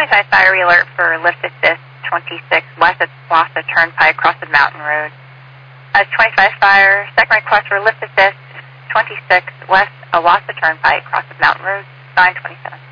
25 fire alert for lift assist 26 west at Wassa Turnpike across the mountain road. 25 fire, second request for lift assist 26 west Wassa Turnpike across the mountain road, 927.